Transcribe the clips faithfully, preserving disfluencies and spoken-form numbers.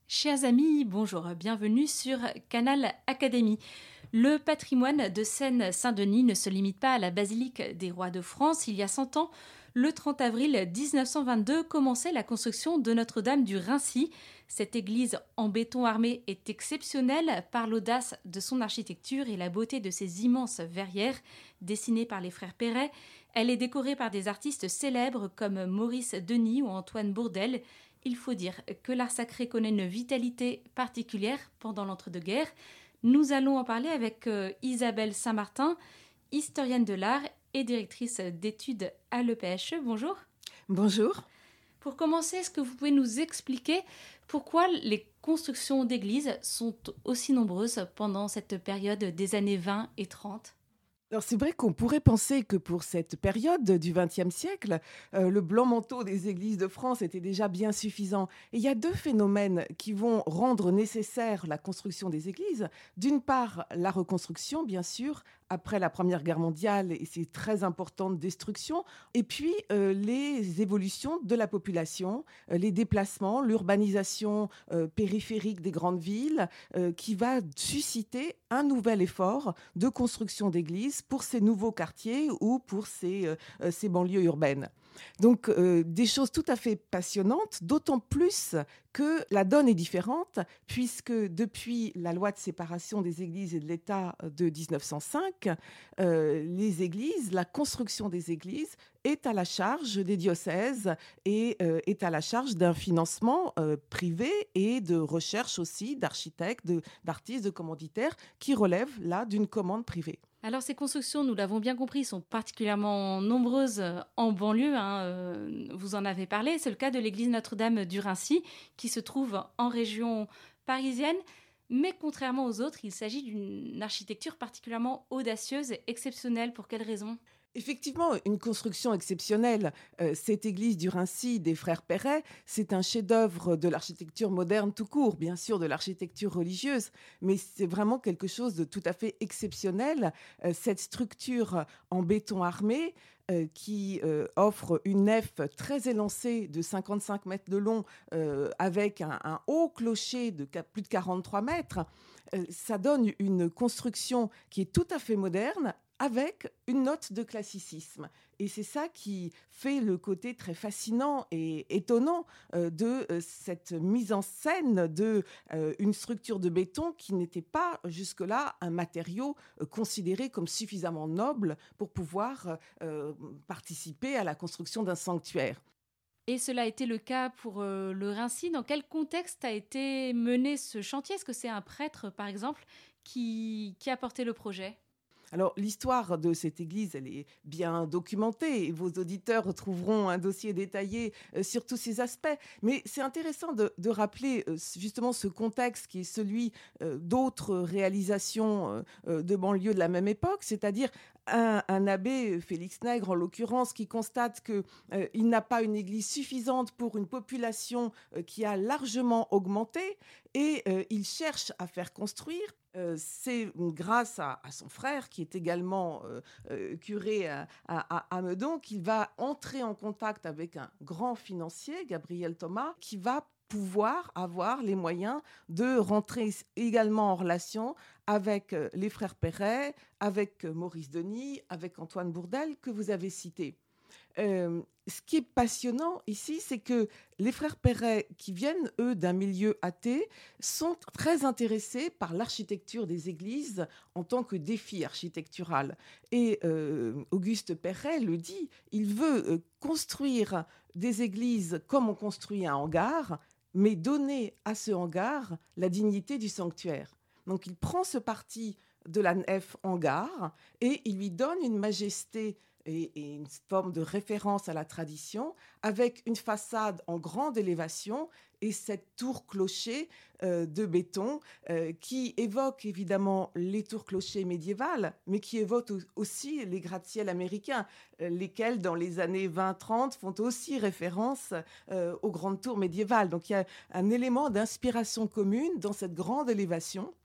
Chers amis, bonjour, bienvenue sur Canal Académie. Le patrimoine de Seine-Saint-Denis ne se limite pas à la basilique des Rois de France. Il y a cent ans, le trente avril dix-neuf cent vingt-deux, commençait la construction de Notre-Dame du Raincy. Cette église en béton armé est exceptionnelle par l'audace de son architecture et la beauté de ses immenses verrières dessinées par les frères Perret. Elle est décorée par des artistes célèbres comme Maurice Denis ou Antoine Bourdelle. Il faut dire que l'art sacré connaît une vitalité particulière pendant l'entre-deux-guerres. Nous allons en parler avec euh, Isabelle Saint-Martin, historienne de l'art et directrice d'études à l'E P H E. Bonjour. Bonjour. Pour commencer, est-ce que vous pouvez nous expliquer pourquoi les constructions d'églises sont aussi nombreuses pendant cette période des années vingt et trente ? Alors c'est vrai qu'on pourrait penser que pour cette période du vingtième siècle, euh, le blanc manteau des églises de France était déjà bien suffisant. Et il y a deux phénomènes qui vont rendre nécessaire la construction des églises. D'une part, la reconstruction, bien sûr, après la Première Guerre mondiale et ses très importantes destructions. Et puis, euh, les évolutions de la population, euh, les déplacements, l'urbanisation euh, périphérique des grandes villes, euh, qui va susciter un nouvel effort de construction d'églises pour ces nouveaux quartiers ou pour ces, euh, ces banlieues urbaines. Donc, euh, des choses tout à fait passionnantes, d'autant plus que la donne est différente, puisque depuis la loi de séparation des églises et de l'État de dix-neuf cent cinq, euh, les églises, la construction des églises est à la charge des diocèses et euh, est à la charge d'un financement euh, privé et de recherche aussi d'architectes, de, d'artistes, de commanditaires qui relèvent là d'une commande privée. Alors ces constructions, nous l'avons bien compris, sont particulièrement nombreuses en banlieue. Hein, euh, vous en avez parlé. C'est le cas de l'église Notre-Dame du Raincy, qui se trouve en région parisienne. Mais contrairement aux autres, il s'agit d'une architecture particulièrement audacieuse et exceptionnelle. Pour quelles raisons ? Effectivement, une construction exceptionnelle. Euh, cette église du Raincy des frères Perret, c'est un chef-d'œuvre de l'architecture moderne tout court, bien sûr de l'architecture religieuse, mais c'est vraiment quelque chose de tout à fait exceptionnel. Euh, cette structure en béton armé, euh, qui euh, offre une nef très élancée de cinquante-cinq mètres de long, euh, avec un, un haut clocher de plus de quarante-trois mètres, euh, ça donne une construction qui est tout à fait moderne, avec une note de classicisme. Et c'est ça qui fait le côté très fascinant et étonnant euh, de euh, cette mise en scène d'une euh, structure de béton qui n'était pas jusque-là un matériau euh, considéré comme suffisamment noble pour pouvoir euh, participer à la construction d'un sanctuaire. Et cela a été le cas pour euh, le Raincy. Dans quel contexte a été mené ce chantier ? Est-ce que c'est un prêtre, par exemple, qui, qui a porté le projet ? Alors, l'histoire de cette église, elle est bien documentée et vos auditeurs trouveront un dossier détaillé euh, sur tous ces aspects. Mais c'est intéressant de, de rappeler euh, justement ce contexte qui est celui euh, d'autres réalisations euh, de banlieue de la même époque, c'est-à-dire un, un abbé, Félix Nègre en l'occurrence, qui constate qu'il euh, n'a pas une église suffisante pour une population euh, qui a largement augmenté et euh, il cherche à faire construire. Euh, c'est grâce à, à son frère, qui est également euh, euh, curé à, à, à Meudon, qu'il va entrer en contact avec un grand financier, Gabriel Thomas, qui va pouvoir avoir les moyens de rentrer également en relation avec euh, les frères Perret, avec euh, Maurice Denis, avec Antoine Bourdelle, que vous avez cité. Euh, ce qui est passionnant ici, c'est que les frères Perret, qui viennent, eux, d'un milieu athée, sont très intéressés par l'architecture des églises en tant que défi architectural. Et euh, Auguste Perret le dit, il veut euh, construire des églises comme on construit un hangar, mais donner à ce hangar la dignité du sanctuaire. Donc il prend ce parti de la nef hangar et il lui donne une majesté et, et une forme de référence à la tradition, avec une façade en grande élévation et cette tour-clocher euh, de béton euh, qui évoque évidemment les tours-clochers médiévales, mais qui évoque aussi les gratte-ciel américains, euh, lesquels dans les années vingt trente font aussi référence euh, aux grandes tours médiévales. Donc il y a un élément d'inspiration commune dans cette grande élévation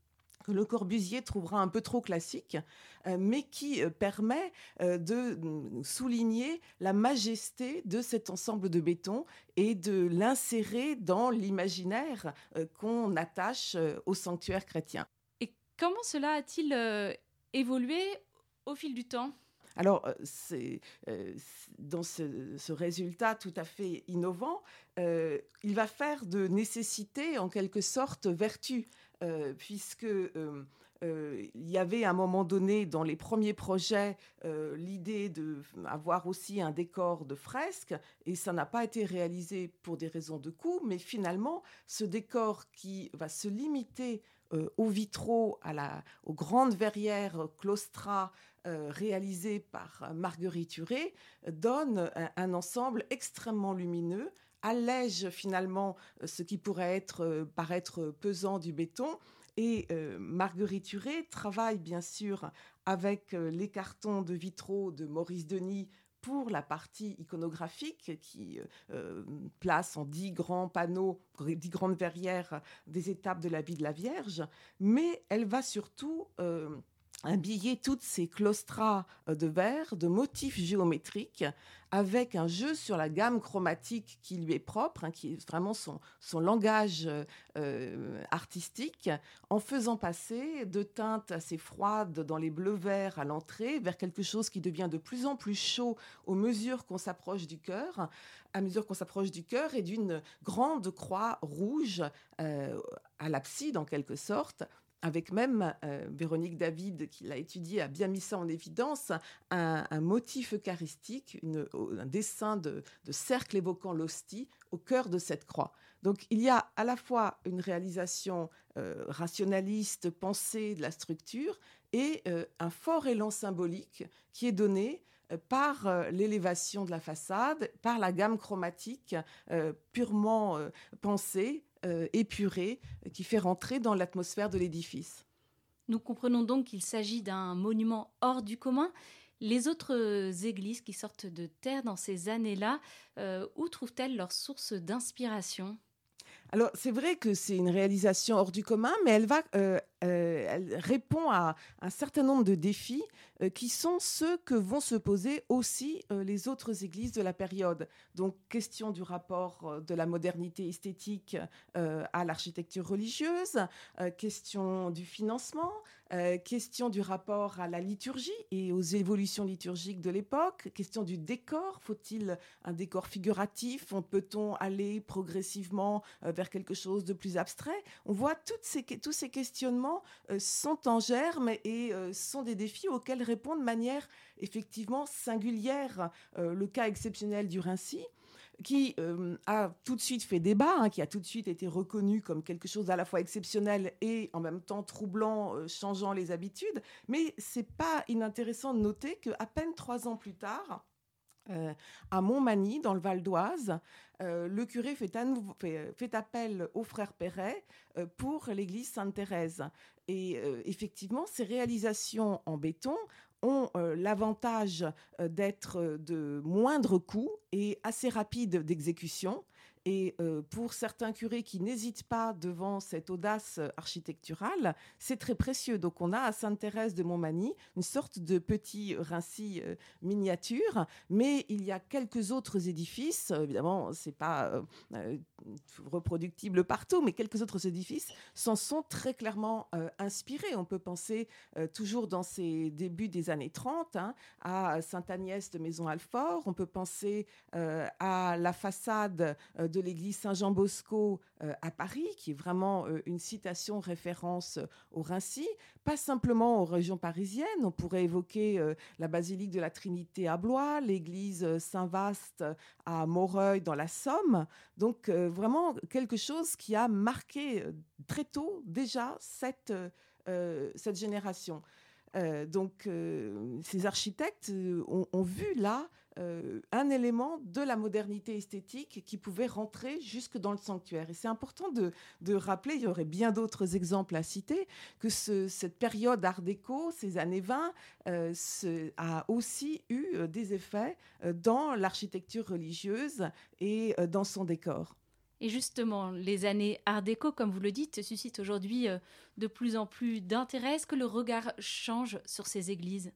que Le Corbusier trouvera un peu trop classique, euh, mais qui euh, permet euh, de mm, souligner la majesté de cet ensemble de béton et de l'insérer dans l'imaginaire euh, qu'on attache euh, au sanctuaire chrétien. Et comment cela a-t-il euh, évolué au fil du temps ? Alors, euh, c'est, euh, c'est- dans ce, ce résultat tout à fait innovant, euh, il va faire de nécessité, en quelque sorte, vertu, euh, puisque euh, euh, il y avait à un moment donné, dans les premiers projets, euh, l'idée d'avoir aussi un décor de fresque, et ça n'a pas été réalisé pour des raisons de coût, mais finalement, ce décor qui va se limiter euh, aux vitraux, à la, aux grandes verrières claustras, euh, réalisé par euh, Marguerite Huret, euh, donne un, un ensemble extrêmement lumineux, allège finalement euh, ce qui pourrait être, euh, paraître pesant du béton. Et euh, Marguerite Huret travaille bien sûr avec euh, les cartons de vitraux de Maurice Denis pour la partie iconographique qui euh, place en dix grands panneaux, dix grandes verrières des étapes de la vie de la Vierge, mais elle va surtout euh, habiller toutes ces claustras euh, de verre de motifs géométriques avec un jeu sur la gamme chromatique qui lui est propre, hein, qui est vraiment son, son langage euh, artistique, en faisant passer de teintes assez froides dans les bleus-verts à l'entrée vers quelque chose qui devient de plus en plus chaud aux mesures qu'on s'approche du cœur, à mesure qu'on s'approche du cœur et d'une grande croix rouge euh, à l'abside en quelque sorte, avec même euh, Véronique David, qui l'a étudié, a bien mis ça en évidence, un, un motif eucharistique, une, un dessin de, de cercle évoquant l'hostie au cœur de cette croix. Donc il y a à la fois une réalisation euh, rationaliste, pensée de la structure, et euh, un fort élan symbolique qui est donné euh, par euh, l'élévation de la façade, par la gamme chromatique euh, purement euh, pensée, euh, épurée, qui fait rentrer dans l'atmosphère de l'édifice. Nous comprenons donc qu'il s'agit d'un monument hors du commun. Les autres églises qui sortent de terre dans ces années-là, euh, où trouvent-elles leur source d'inspiration ? Alors, c'est vrai que c'est une réalisation hors du commun, mais elle, va, euh, euh, elle répond à un certain nombre de défis euh, qui sont ceux que vont se poser aussi euh, les autres églises de la période. Donc, question du rapport euh, de la modernité esthétique euh, à l'architecture religieuse, euh, question du financement, euh, question du rapport à la liturgie et aux évolutions liturgiques de l'époque, question du décor. Faut-il un décor figuratif ? Peut-on aller progressivement euh, vers quelque chose de plus abstrait ? On voit toutes ces, tous ces questionnements euh, sont en germe et euh, sont des défis auxquels répond de manière effectivement singulière euh, le cas exceptionnel du Raincy, qui euh, a tout de suite fait débat, hein, qui a tout de suite été reconnu comme quelque chose d'à la fois exceptionnel et en même temps troublant, euh, changeant les habitudes. Mais c'est pas inintéressant de noter qu'à peine trois ans plus tard, Euh, à Montmagny, dans le Val d'Oise, euh, le curé fait, à nouveau, fait, fait appel au frère Perret euh, pour l'église Sainte-Thérèse. Et euh, effectivement, ces réalisations en béton ont euh, l'avantage euh, d'être de moindre coût et assez rapide d'exécution. Et euh, pour certains curés qui n'hésitent pas devant cette audace architecturale, c'est très précieux. Donc on a à Sainte-Thérèse de Montmagny une sorte de petit Raincy euh, miniature, mais il y a quelques autres édifices, évidemment c'est pas euh, euh, reproductible partout, mais quelques autres édifices s'en sont très clairement euh, inspirés. On peut penser euh, toujours dans ces débuts des années trente hein, à Sainte-Agnès de Maison-Alfort, on peut penser euh, à la façade euh, de l'église Saint-Jean-Bosco euh, à Paris, qui est vraiment euh, une citation référence euh, au Raincy, pas simplement aux régions parisiennes. On pourrait évoquer euh, la basilique de la Trinité à Blois, l'église euh, Saint-Vaast à Moreuil dans la Somme. Donc euh, vraiment quelque chose qui a marqué euh, très tôt déjà cette, euh, cette génération. Euh, donc, euh, ces architectes euh, ont, ont vu là euh, un élément de la modernité esthétique qui pouvait rentrer jusque dans le sanctuaire. Et c'est important de, de rappeler, il y aurait bien d'autres exemples à citer, que ce, cette période art déco, ces années vingt, euh, ce, a aussi eu euh, des effets euh, dans l'architecture religieuse et euh, dans son décor. Et justement, les années Art déco, comme vous le dites, suscitent aujourd'hui euh, de plus en plus d'intérêt. Est-ce que le regard change sur ces églises?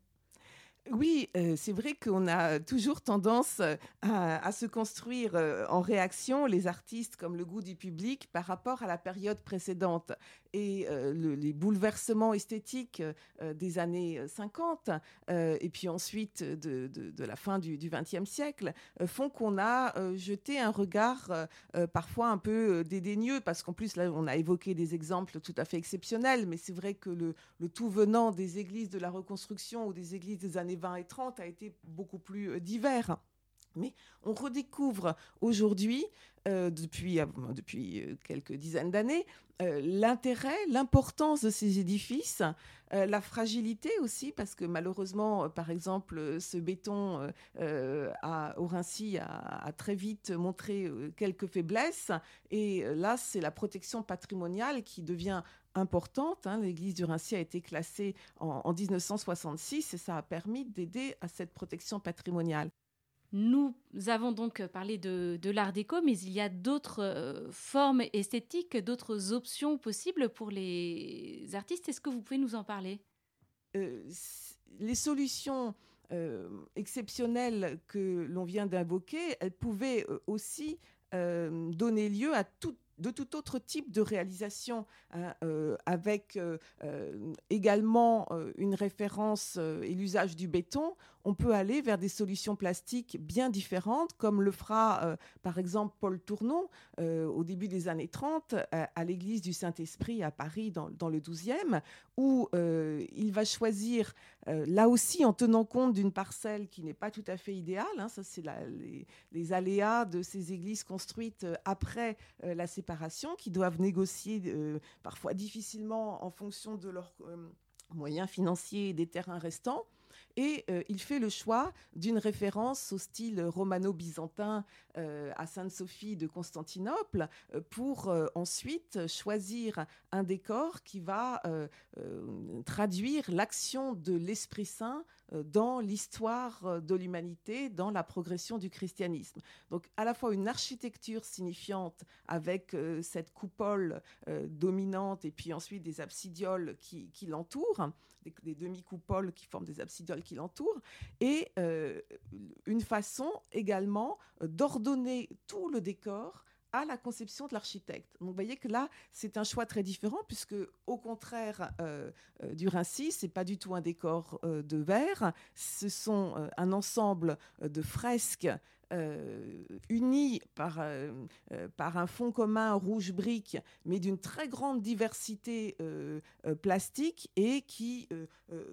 Oui, heu, c'est vrai qu'on a toujours tendance, heu, à à se construire, heu, en réaction, les artistes, comme le goût du public, par rapport à la période précédente et heu, le les bouleversements esthétiques, heu des années, heu, cinquante, heu et puis ensuite de de de la fin du du vingtième siècle, heu, font qu'on a, heu, jeté un regard, heu heu, parfois un peu, heu, dédaigneux. Parce qu'en plus, là, on a évoqué des exemples tout à fait exceptionnels, mais c'est vrai que le le tout venant des églises de la Reconstruction ou des églises des années vingt et trente a été beaucoup plus euh, divers. Mais on redécouvre aujourd'hui, euh, depuis, euh, depuis euh, quelques dizaines d'années, euh, l'intérêt, l'importance de ces édifices, euh, la fragilité aussi, parce que malheureusement, euh, par exemple, euh, ce béton euh, euh, à Aurincy a, a très vite montré euh, quelques faiblesses. Et euh, là, c'est la protection patrimoniale qui devient importante. Hein. L'église du Rincy a été classée en, en mille neuf cent soixante-six et ça a permis d'aider à cette protection patrimoniale. Nous avons donc parlé de, de l'art déco, mais il y a d'autres euh, formes esthétiques, d'autres options possibles pour les artistes. Est-ce que vous pouvez nous en parler? Euh, les solutions euh, exceptionnelles que l'on vient d'invoquer, elles pouvaient euh, aussi euh, donner lieu à tout, de tout autre type de réalisation, hein, euh, avec euh, euh, également euh, une référence euh, et l'usage du béton. On peut aller vers des solutions plastiques bien différentes, comme le fera euh, par exemple Paul Tournon euh, au début des années trente à, à l'église du Saint-Esprit à Paris dans, dans le douzième, où euh, il va choisir, euh, là aussi en tenant compte d'une parcelle qui n'est pas tout à fait idéale, hein, ça c'est la, les, les aléas de ces églises construites euh, après euh, la séparation, qui doivent négocier euh, parfois difficilement en fonction de leurs euh, moyens financiers et des terrains restants. Et euh, il fait le choix d'une référence au style romano-byzantin euh, à Sainte-Sophie de Constantinople euh, pour euh, ensuite choisir un décor qui va euh, euh, traduire l'action de l'Esprit Saint euh, dans l'histoire euh, de l'humanité, dans la progression du christianisme. Donc à la fois une architecture signifiante avec euh, cette coupole euh, dominante et puis ensuite des absidioles qui, qui l'entourent, des, des demi-coupoles qui forment des absidioles qui l'entourent, et euh, une façon également euh, d'ordonner tout le décor à la conception de l'architecte. Donc vous voyez que là, c'est un choix très différent, puisque au contraire euh, euh, du Rincy, c'est pas du tout un décor euh, de verre, ce sont euh, un ensemble de fresques euh, unis par, euh, euh, par un fond commun rouge brique, mais d'une très grande diversité euh, euh, plastique et qui euh, euh,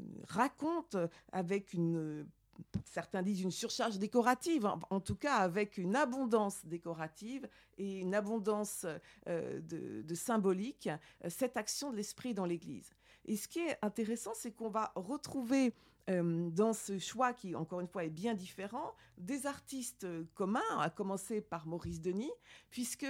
raconte avec une certains disent une surcharge décorative, en tout cas avec une abondance décorative et une abondance euh, de, de symbolique, euh, cette action de l'esprit dans l'Église. Et ce qui est intéressant, c'est qu'on va retrouver euh, dans ce choix qui, encore une fois, est bien différent, des artistes communs, à commencer par Maurice Denis, puisque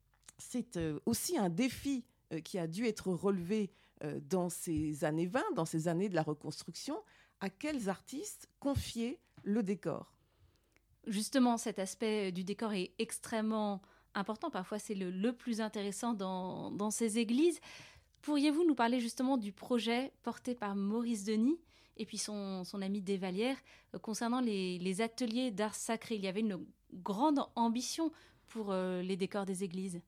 c'est euh, aussi un défi euh, qui a dû être relevé euh, dans ces années vingt, dans ces années de la reconstruction. À quels artistes confier le décor? Justement, cet aspect du décor est extrêmement important. Parfois, c'est le, le plus intéressant dans, dans ces églises. Pourriez-vous nous parler justement du projet porté par Maurice Denis et puis son, son ami Desvallières euh, concernant les, les ateliers d'art sacré? Il y avait une grande ambition pour euh, les décors des églises.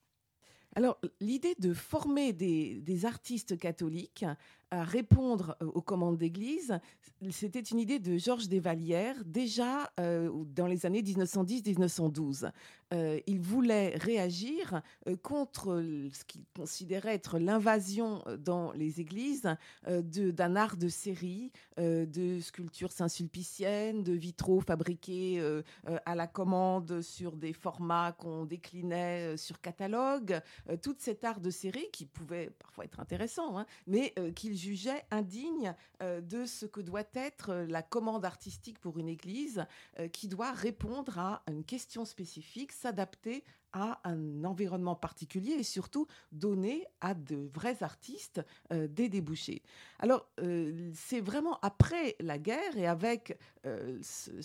Alors, l'idée de former des, des artistes catholiques à répondre aux commandes d'église, c'était une idée de Georges Desvallières, déjà euh, dans les années dix-neuf cent dix dix-neuf cent douze. Euh, il voulait réagir euh, contre ce qu'il considérait être l'invasion dans les églises euh, de, d'un art de série, euh, de sculptures saint-sulpiciennes, de vitraux fabriqués euh, euh, à la commande sur des formats qu'on déclinait euh, sur catalogue, euh, tout cet art de série qui pouvait parfois être intéressant, hein, mais euh, qu'il jugeait indigne euh, de ce que doit être euh, la commande artistique pour une église euh, qui doit répondre à une question spécifique, s'adapter à un environnement particulier et surtout donner à de vrais artistes euh, des débouchés. Alors, euh, c'est vraiment après la guerre et avec euh, ce, cette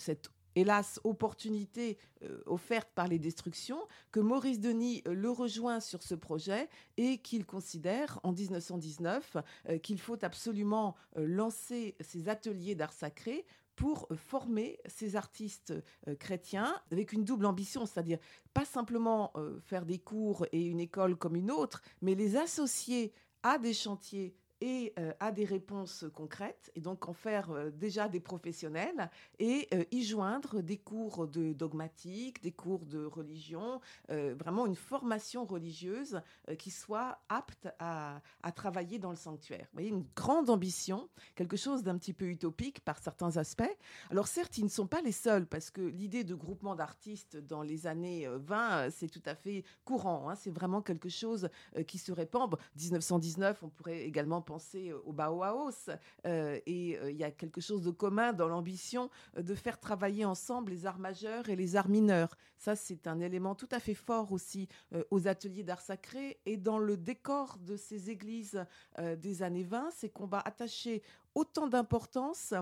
hélas, opportunité euh, offerte par les destructions, que Maurice Denis euh, le rejoint sur ce projet et qu'il considère en dix-neuf cent dix-neuf euh, qu'il faut absolument euh, lancer ces ateliers d'art sacré pour euh, former ces artistes euh, chrétiens avec une double ambition, c'est-à-dire pas simplement euh, faire des cours et une école comme une autre, mais les associer à des chantiers et euh, à des réponses concrètes, et donc en faire euh, déjà des professionnels, et euh, y joindre des cours de dogmatique, des cours de religion, euh, vraiment une formation religieuse euh, qui soit apte à, à travailler dans le sanctuaire. Vous voyez, une grande ambition, quelque chose d'un petit peu utopique par certains aspects. Alors certes, ils ne sont pas les seuls, parce que l'idée de groupement d'artistes dans les années vingt, c'est tout à fait courant, hein, c'est vraiment quelque chose euh, qui se répand. dix-neuf cent dix-neuf, on pourrait également penser au Bauhaus, euh, et il euh, y a quelque chose de commun dans l'ambition de faire travailler ensemble les arts majeurs et les arts mineurs. Ça, c'est un élément tout à fait fort aussi euh, aux ateliers d'art sacré, et dans le décor de ces églises euh, des années vingt, c'est qu'on va attacher autant d'importance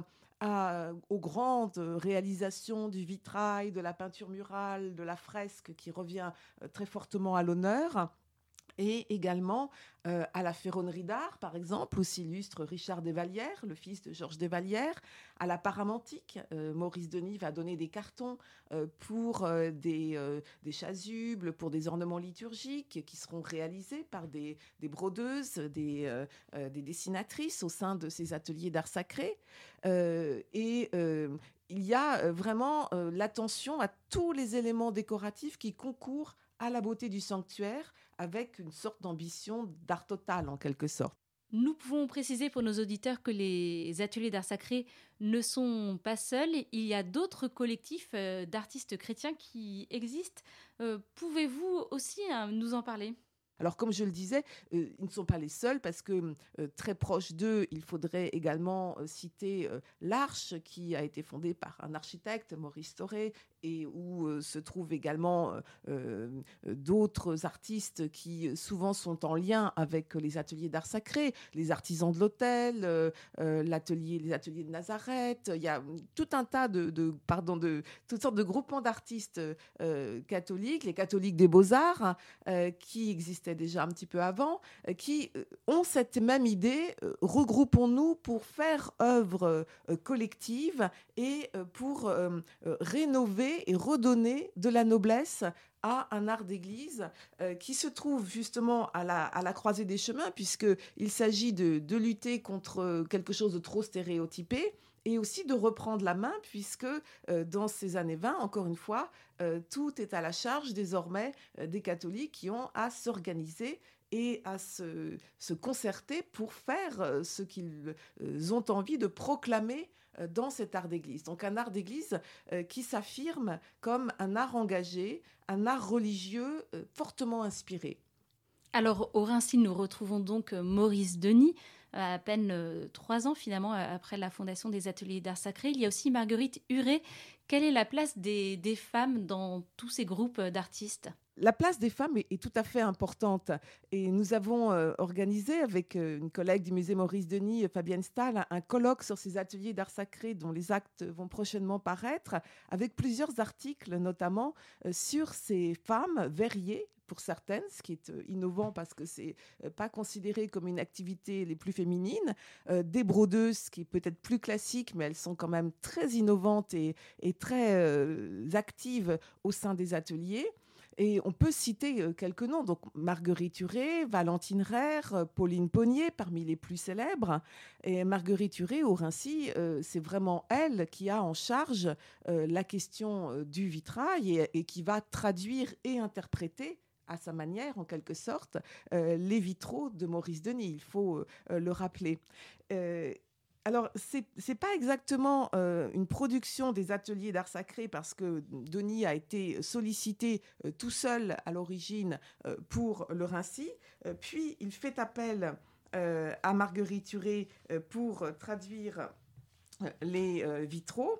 à, aux grandes réalisations du vitrail, de la peinture murale, de la fresque qui revient euh, très fortement à l'honneur, et également euh, à la ferronnerie d'art, par exemple, où s'illustre Richard Desvallières, le fils de Georges Desvallières, à la paramentique. Euh, Maurice Denis va donner des cartons euh, pour euh, des, euh, des chasubles, pour des ornements liturgiques qui seront réalisés par des, des brodeuses, des, euh, euh, des dessinatrices au sein de ces ateliers d'art sacré. Euh, et euh, il y a vraiment euh, l'attention à tous les éléments décoratifs qui concourent à la beauté du sanctuaire, avec une sorte d'ambition d'art total, en quelque sorte. Nous pouvons préciser pour nos auditeurs que les ateliers d'art sacré ne sont pas seuls. Il y a d'autres collectifs euh, d'artistes chrétiens qui existent. Euh, pouvez-vous aussi hein, nous en parler ? Alors, comme je le disais, euh, ils ne sont pas les seuls, parce que euh, très proche d'eux, il faudrait également euh, citer euh, l'Arche, qui a été fondée par un architecte, Maurice Thoré, et où euh, se trouvent également euh, euh, d'autres artistes qui souvent sont en lien avec les ateliers d'art sacré, les artisans de l'Autel, euh, euh, l'atelier, les ateliers de Nazareth. Il y a tout un tas de, de, pardon, de toutes sortes de groupements d'artistes euh, catholiques, les catholiques des Beaux-Arts, euh, qui existaient déjà un petit peu avant, euh, qui euh, ont cette même idée, euh, regroupons-nous pour faire œuvre euh, collective et euh, pour euh, euh, rénover et redonner de la noblesse à un art d'église euh, qui se trouve justement à la, à la croisée des chemins, puisqu'il s'agit de, de lutter contre quelque chose de trop stéréotypé, et aussi de reprendre la main, puisque euh, dans ces années vingt, encore une fois, euh, tout est à la charge désormais euh, des catholiques qui ont à s'organiser et à se, se concerter pour faire euh, ce qu'ils euh, ont envie de proclamer euh, dans cet art d'église. Donc un art d'église euh, qui s'affirme comme un art engagé, un art religieux euh, fortement inspiré. Alors, au Raincy, nous retrouvons donc Maurice Denis, à peine euh, trois ans finalement après la fondation des ateliers d'art sacré. Il y a aussi Marguerite Huret. Quelle est la place des, des femmes dans tous ces groupes d'artistes ? La place des femmes est, est tout à fait importante, et nous avons euh, organisé avec euh, une collègue du musée Maurice Denis, Fabienne Stahl, un, un colloque sur ces ateliers d'art sacré dont les actes vont prochainement paraître, avec plusieurs articles notamment euh, sur ces femmes verriers, pour certaines, ce qui est euh, innovant parce que c'est euh, pas considéré comme une activité les plus féminines, euh, des brodeuses, qui est peut-être plus classique, mais elles sont quand même très innovantes et, et très euh, actives au sein des ateliers. Et on peut citer quelques noms, donc Marguerite Huret, Valentine Reyre, Pauline Ponnier, parmi les plus célèbres. Et Marguerite Huret, au Raincy, euh, c'est vraiment elle qui a en charge euh, la question euh, du vitrail, et, et qui va traduire et interpréter à sa manière, en quelque sorte, euh, les vitraux de Maurice Denis, il faut euh, le rappeler. Euh, Alors, c'est n'est pas exactement euh, une production des ateliers d'art sacré, parce que Denis a été sollicité euh, tout seul à l'origine euh, pour le Raincy. Euh, puis, il fait appel euh, à Marguerite Huret euh, pour traduire euh, les euh, vitraux.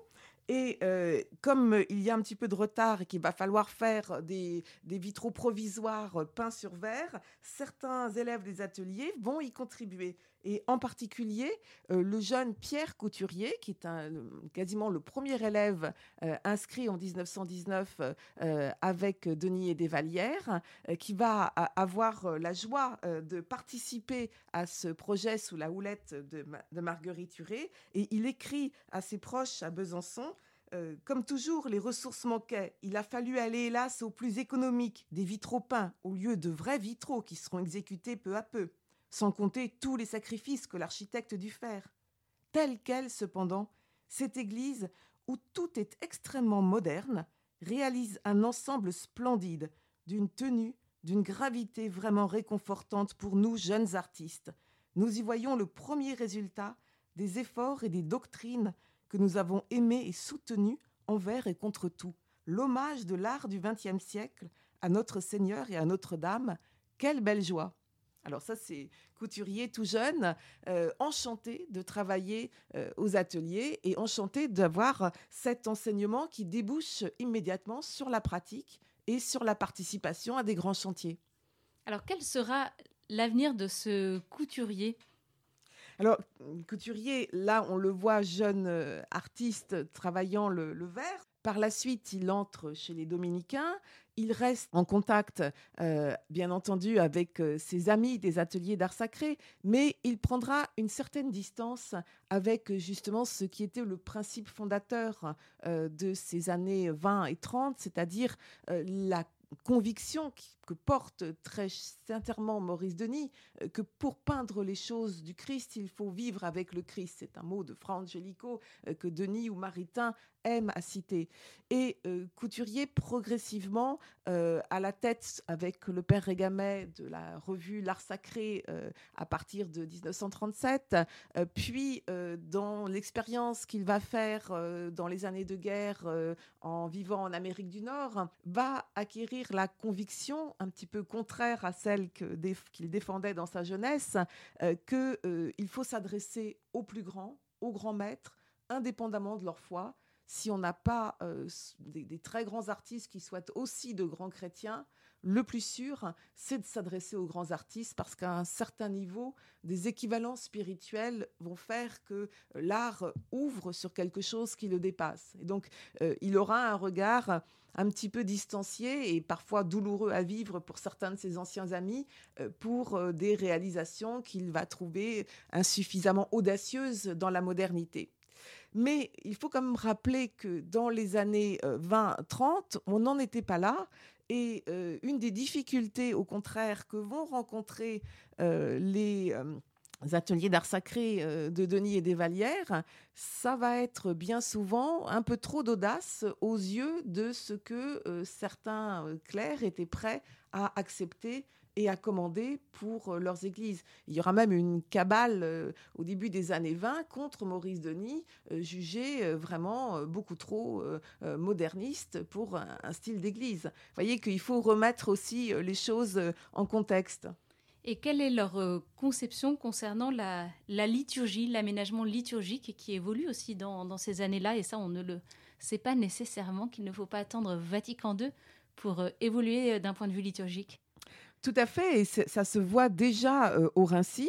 Et euh, comme il y a un petit peu de retard et qu'il va falloir faire des, des vitraux provisoires peints sur verre, certains élèves des ateliers vont y contribuer. Et en particulier, euh, le jeune Pierre Couturier, qui est un, quasiment le premier élève euh, inscrit en dix-neuf cent dix-neuf euh, avec Denis et Desvallières, euh, qui va a, avoir la joie euh, de participer à ce projet sous la houlette de, de Marguerite Huré. Et il écrit à ses proches à Besançon: Euh, comme toujours, les ressources manquaient. Il a fallu aller, hélas, au plus économique, des vitraux peints, au lieu de vrais vitraux qui seront exécutés peu à peu, sans compter tous les sacrifices que l'architecte dut faire. Telle qu'elle, cependant, cette église, où tout est extrêmement moderne, réalise un ensemble splendide, d'une tenue, d'une gravité vraiment réconfortante pour nous jeunes artistes. Nous y voyons le premier résultat des efforts et des doctrines que nous avons aimé et soutenu envers et contre tout. L'hommage de l'art du vingtième siècle à notre Seigneur et à Notre-Dame. Quelle belle joie! Alors ça, c'est Couturier tout jeune, euh, enchanté de travailler euh, aux ateliers et enchanté d'avoir cet enseignement qui débouche immédiatement sur la pratique et sur la participation à des grands chantiers. Alors, quel sera l'avenir de ce Couturier ? Alors, Couturier, là, on le voit jeune euh, artiste travaillant le, le verre. Par la suite, il entre chez les Dominicains. Il reste en contact, euh, bien entendu, avec euh, ses amis des ateliers d'art sacré, mais il prendra une certaine distance avec justement ce qui était le principe fondateur euh, de ces années vingt et trente, c'est-à-dire euh, la conviction que porte très sincèrement Maurice Denis, que pour peindre les choses du Christ, il faut vivre avec le Christ. C'est un mot de Fra Angelico que Denis ou Maritain aiment à citer. Et euh, Couturier, progressivement, euh, à la tête avec le père Régamet de la revue L'Art Sacré euh, à partir de dix-neuf cent trente-sept, euh, puis euh, dans l'expérience qu'il va faire euh, dans les années de guerre euh, en vivant en Amérique du Nord, va acquérir la conviction, un petit peu contraire à celle que déf- qu'il défendait dans sa jeunesse, euh, qu'il euh, faut s'adresser aux plus grands, aux grands maîtres, indépendamment de leur foi. Si on n'a pas euh, des, des très grands artistes qui soient aussi de grands chrétiens, le plus sûr, c'est de s'adresser aux grands artistes parce qu'à un certain niveau, des équivalents spirituels vont faire que l'art ouvre sur quelque chose qui le dépasse. Et donc, euh, il aura un regard un petit peu distancié et parfois douloureux à vivre pour certains de ses anciens amis, euh, pour euh, des réalisations qu'il va trouver insuffisamment audacieuses dans la modernité. Mais il faut quand même rappeler que dans les années euh, vingt trente, on n'en était pas là. Et euh, une des difficultés, au contraire, que vont rencontrer euh, les euh, ateliers d'art sacré euh, de Denis et Desvallières, ça va être bien souvent un peu trop d'audace aux yeux de ce que euh, certains euh, clercs étaient prêts à accepter et à commander pour euh, leurs églises. Il y aura même une cabale euh, au début des années vingt contre Maurice Denis, euh, jugé euh, vraiment euh, beaucoup trop euh, euh, moderniste pour un, un style d'église. Vous voyez qu'il faut remettre aussi euh, les choses euh, en contexte. Et quelle est leur euh, conception concernant la, la liturgie, l'aménagement liturgique qui évolue aussi dans, dans ces années-là? Et ça, on ne le sait pas nécessairement, qu'il ne faut pas attendre Vatican deux pour euh, évoluer d'un point de vue liturgique. Tout à fait, et ça se voit déjà euh, au Rincy,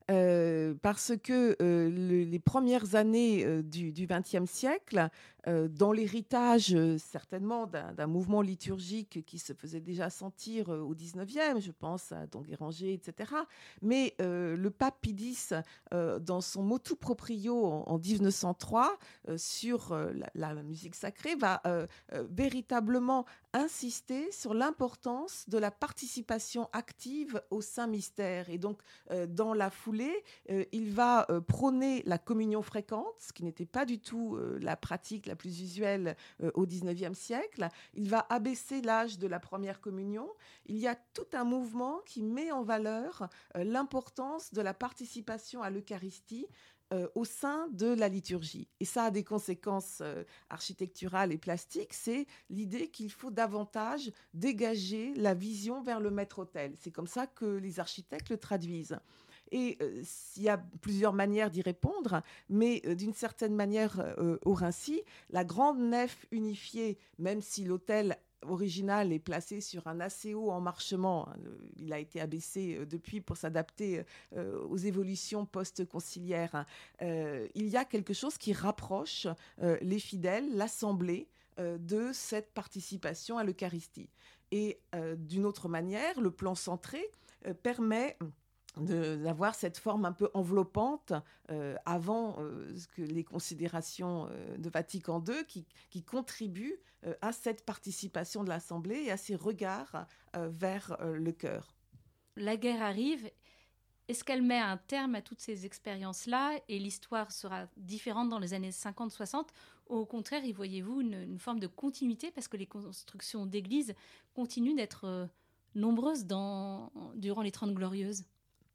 euh, parce que euh, le, les premières années euh, du vingtième siècle, euh, dans l'héritage euh, certainement d'un, d'un mouvement liturgique qui se faisait déjà sentir euh, au dix-neuvième, je pense à Don Guéranger, et cetera. Mais euh, le pape Pie X, euh, dans son motu proprio en, en dix-neuf cent trois, euh, sur euh, la, la musique sacrée, va euh, euh, véritablement insister sur l'importance de la participation active au Saint-Mystère. Et donc, euh, dans la foulée, euh, il va euh, prôner la communion fréquente, ce qui n'était pas du tout euh, la pratique la plus usuelle euh, au dix-neuvième siècle. Il va abaisser l'âge de la première communion. Il y a tout un mouvement qui met en valeur euh, l'importance de la participation à l'Eucharistie, euh, au sein de la liturgie. Et ça a des conséquences euh, architecturales et plastiques. C'est l'idée qu'il faut davantage dégager la vision vers le maître-autel. C'est comme ça que les architectes le traduisent. Et euh, il y a plusieurs manières d'y répondre, mais euh, d'une certaine manière, euh, au Raincy, la grande nef unifiée, même si l'autel original est placé sur un assez haut emmarchement, hein, le, il a été abaissé euh, depuis pour s'adapter euh, aux évolutions post-conciliaires, hein, euh, il y a quelque chose qui rapproche euh, les fidèles, l'assemblée, euh, de cette participation à l'Eucharistie. Et euh, d'une autre manière, le plan centré euh, permet de, d'avoir cette forme un peu enveloppante euh, avant euh, que les considérations euh, de Vatican deux qui, qui contribuent euh, à cette participation de l'Assemblée et à ces regards euh, vers euh, le cœur. La guerre arrive. Est-ce qu'elle met un terme à toutes ces expériences-là et l'histoire sera différente dans les années cinquante soixante? Au contraire, y voyez-vous une, une forme de continuité parce que les constructions d'églises continuent d'être euh, nombreuses dans, durant les Trente Glorieuses?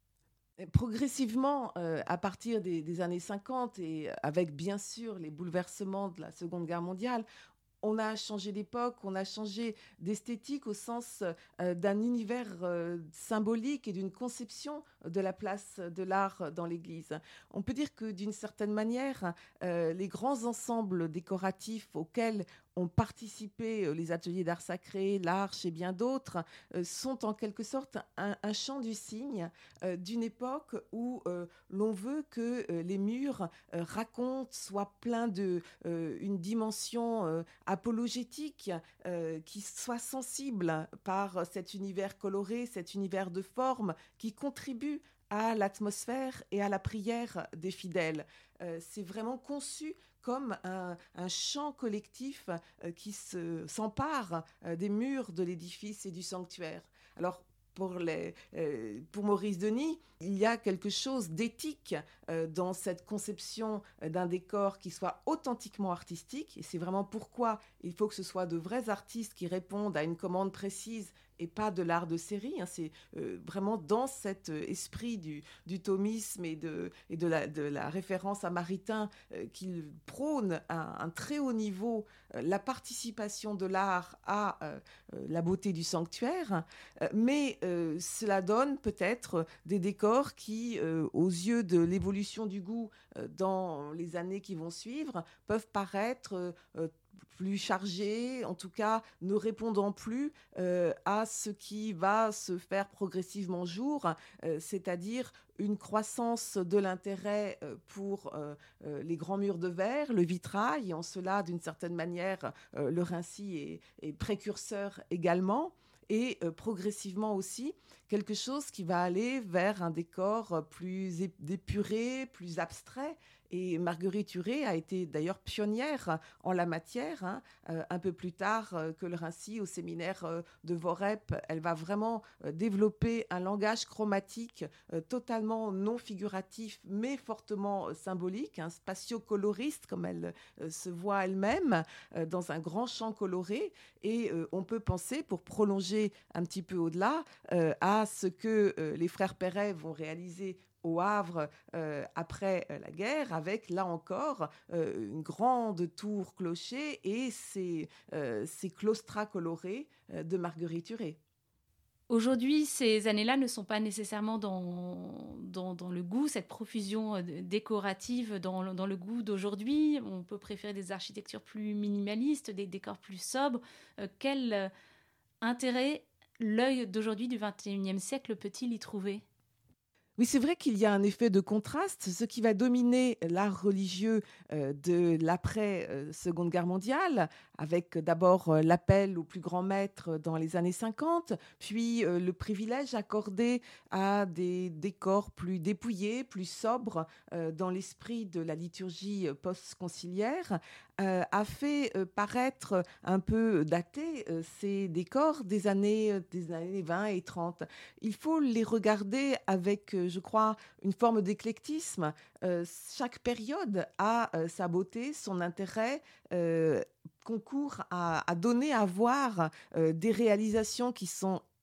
Progressivement, euh, à partir des, des années cinquante et avec bien sûr les bouleversements de la Seconde Guerre mondiale, on a changé d'époque, on a changé d'esthétique au sens euh, d'un univers euh, symbolique et d'une conception de la place de l'art dans l'Église. On peut dire que d'une certaine manière, euh, les grands ensembles décoratifs auxquels ont participé les ateliers d'art sacré, l'Arche et bien d'autres, euh, sont en quelque sorte un, un chant du cygne euh, d'une époque où euh, l'on veut que euh, les murs euh, racontent, soient pleins de euh, une dimension euh, apologétique, euh, qui soit sensible par cet univers coloré, cet univers de forme qui contribue à l'atmosphère et à la prière des fidèles. Euh, c'est vraiment conçu comme un, un chant collectif euh, qui se, s'empare euh, des murs de l'édifice et du sanctuaire. Alors, pour, les, euh, pour Maurice Denis, il y a quelque chose d'éthique euh, dans cette conception euh, d'un décor qui soit authentiquement artistique. Et c'est vraiment pourquoi il faut que ce soit de vrais artistes qui répondent à une commande précise et pas de l'art de série. Hein. C'est euh, vraiment dans cet euh, esprit du, du thomisme et, de, et de, la, de la référence à Maritain euh, qu'il prône à un très haut niveau euh, la participation de l'art à euh, euh, la beauté du sanctuaire. Euh, mais euh, cela donne peut-être des décors qui, euh, aux yeux de l'évolution du goût euh, dans les années qui vont suivre, peuvent paraître euh, plus chargés, en tout cas ne répondant plus euh, à ce qui va se faire progressivement jour, euh, c'est-à-dire une croissance de l'intérêt euh, pour euh, euh, les grands murs de verre, le vitrail, et en cela, d'une certaine manière, euh, le Raincy est, est précurseur également, et euh, progressivement aussi quelque chose qui va aller vers un décor plus épuré, plus abstrait. Et Marguerite Uré a été d'ailleurs pionnière en la matière. Hein. Euh, un peu plus tard euh, que le Raincy, au séminaire euh, de Vorep, elle va vraiment euh, développer un langage chromatique euh, totalement non figuratif, mais fortement euh, symbolique, hein, spatio-coloriste, comme elle euh, se voit elle-même, euh, dans un grand champ coloré. Et euh, on peut penser, pour prolonger un petit peu au-delà, euh, à ce que euh, les frères Perret vont réaliser au Havre euh, après euh, la guerre, avec là encore euh, une grande tour clocher et ces, euh, ces claustras colorés euh, de Marguerite Uré. Aujourd'hui, ces années-là ne sont pas nécessairement dans, dans, dans le goût, cette profusion décorative dans, dans le goût d'aujourd'hui. On peut préférer des architectures plus minimalistes, des décors plus sobres. Euh, quel euh, intérêt l'œil d'aujourd'hui du vingt et unième siècle peut-il y trouver ? Oui, c'est vrai qu'il y a un effet de contraste. Ce qui va dominer l'art religieux euh, de l'après-Seconde euh, Guerre mondiale, avec euh, d'abord euh, l'appel aux plus grands maîtres dans les années cinquante, puis euh, le privilège accordé à des décors plus dépouillés, plus sobres, euh, dans l'esprit de la liturgie post-conciliaire, euh, a fait euh, paraître un peu datés euh, ces décors des années, des années vingt et trente. Il faut les regarder avec... Euh, je crois, une forme d'éclectisme. Euh, chaque période a euh, sa beauté, son intérêt, euh, concourt à, à donner à voir euh, des réalisations qui sont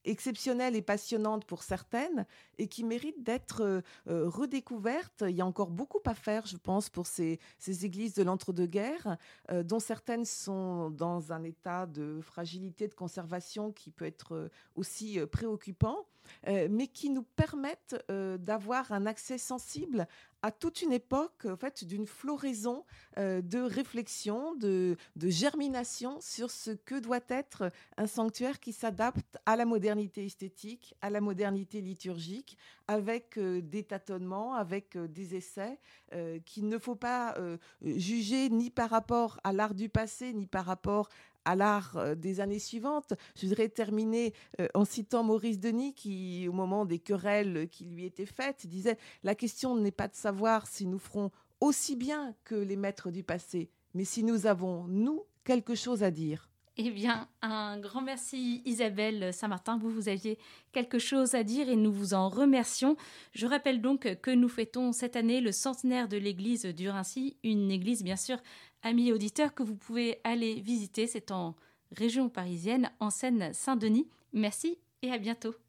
exceptionnelle et passionnante pour certaines et qui mérite d'être euh, euh, redécouverte. Il y a encore beaucoup à faire, je pense, pour ces, ces églises de l'entre-deux-guerres, euh, dont certaines sont dans un état de fragilité, de conservation qui peut être euh, aussi euh, préoccupant, euh, mais qui nous permettent euh, d'avoir un accès sensible à toute une époque en fait, d'une floraison euh, de réflexion, de, de germination sur ce que doit être un sanctuaire qui s'adapte à la modernité esthétique, à la modernité liturgique, avec euh, des tâtonnements, avec euh, des essais euh, qu'il ne faut pas euh, juger ni par rapport à l'art du passé, ni par rapport à l'art euh, des années suivantes. Je voudrais terminer euh, en citant Maurice Denis qui, au moment des querelles qui lui étaient faites, disait « La question n'est pas de savoir si nous ferons aussi bien que les maîtres du passé, mais si nous avons, nous, quelque chose à dire. » Eh bien, un grand merci Isabelle Saint-Martin. Vous, vous aviez quelque chose à dire et nous vous en remercions. Je rappelle donc que nous fêtons cette année le centenaire de l'église du Raincy, une église bien sûr, amis auditeurs, que vous pouvez aller visiter. C'est en région parisienne, en Seine-Saint-Denis. Merci et à bientôt.